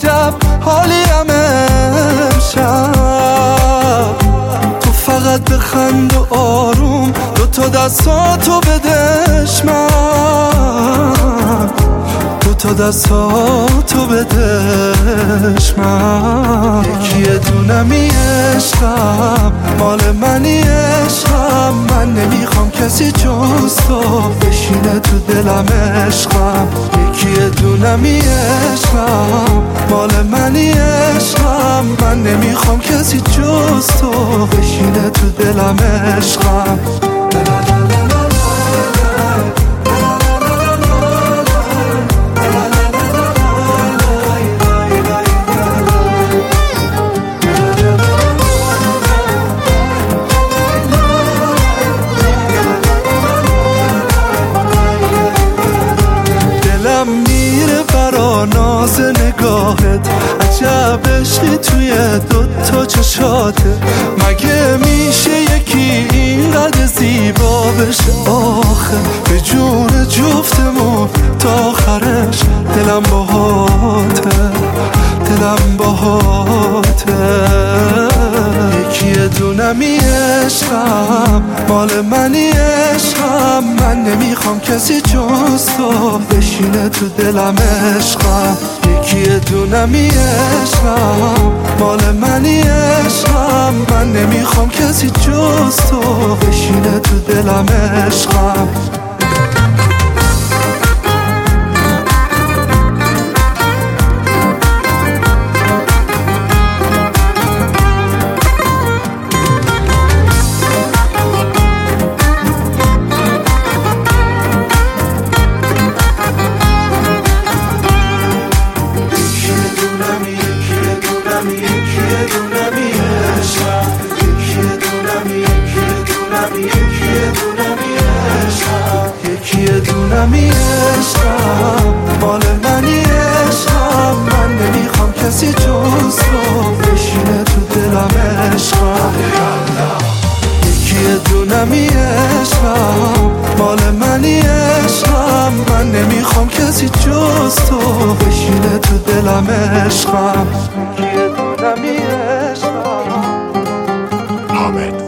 عجب حالیم امشب. تو فقط بخند و آروم دوتا دستاتو بدش من، دوتا دستاتو بدش من. یکی دونمی عشقم مال منی عشقم، من نمیخوام کسی جز تو بشینه تو دلم عشقم. یکی دونمی عشقم مال منی عشقم، من نمیخوام کسی جز تو بشینه تو دلم عشقم. میره برا ناز نگاهت، عجب عشقی توی دوتا چشاته. مگه میشه یکی اینقدر زیبا بشه آخه؟ به جون جفتمون تا آخرش دلم باهاته، دلم باهاته. یکی دونمی عشقم مال منی عشقم، من نمیخوام کسی جز تو بشینه تو دلم عشقم. یکی دونمی عشقم مال منی عشقم، من نمیخوام کسی جز تو بشینه تو دلم عشقم. یکی دونمی عشقم مال منی عشقم، من نمیخوام کسی جز تو بشینه تو دلم عشقم. یکی دونمی عشقم مال منی عشقم، من نمیخوام کسی جز تو بشینه تو دلم عشقم. یکی دونمی عشقم.